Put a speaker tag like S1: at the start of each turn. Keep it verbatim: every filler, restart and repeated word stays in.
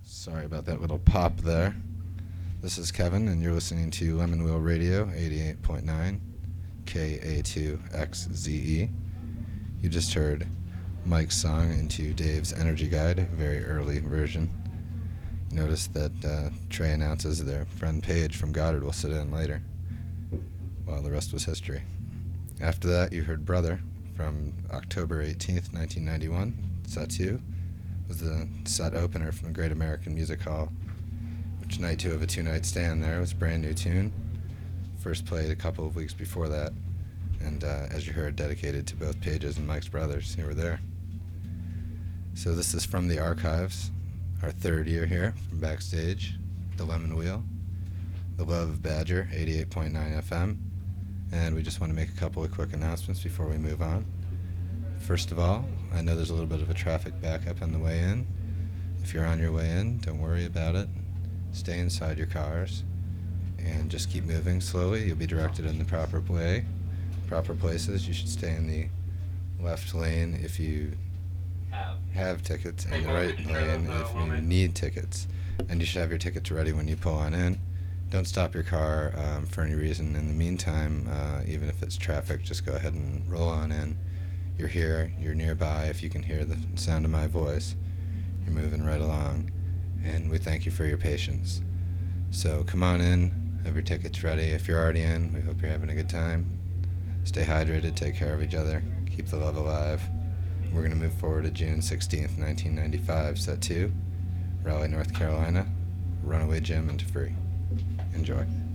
S1: Sorry about that little pop there. This is Kevin, and you're listening to Lemon Wheel Radio eighty-eight point nine K A two X Z E. You just heard Mike's song into Dave's Energy Guide, a very early version. Notice that uh, Trey announces their friend Paige from Goddard will sit in later, while the rest was history. After that, you heard Brother from October eighteenth, nineteen ninety-one. Set two was the set opener from the Great American Music Hall, which night two of a two-night stand there was a brand new tune. First played a couple of weeks before that, and uh, as you heard, dedicated to both Paige's and Mike's brothers who were there. So this is from the archives, our third year here from backstage, the Lemon Wheel, the Love of Badger, eighty-eight point nine F M, and we just want to make a couple of quick announcements before we move on. First of all, I know there's a little bit of a traffic backup on the way in. If you're on your way in, don't worry about it. Stay inside your cars and just keep moving slowly. You'll be directed in the proper way, proper places. You should stay in the left lane if you
S2: Have.
S1: have tickets, and the right lane if you need tickets. And you should have your tickets ready when you pull on in. Don't stop your car um, for any reason. In the meantime, uh, even if it's traffic, just go ahead and roll on in. You're here, you're nearby. If you can hear the sound of my voice, you're moving right along, and we thank you for your patience. So come on in, have your tickets ready. If you're already in, we hope you're having a good time. Stay hydrated, take care of each other, keep the love alive. We're going to move forward to June sixteenth, nineteen ninety-five, set two, Raleigh, North Carolina, Runaway Jim into Free. Enjoy.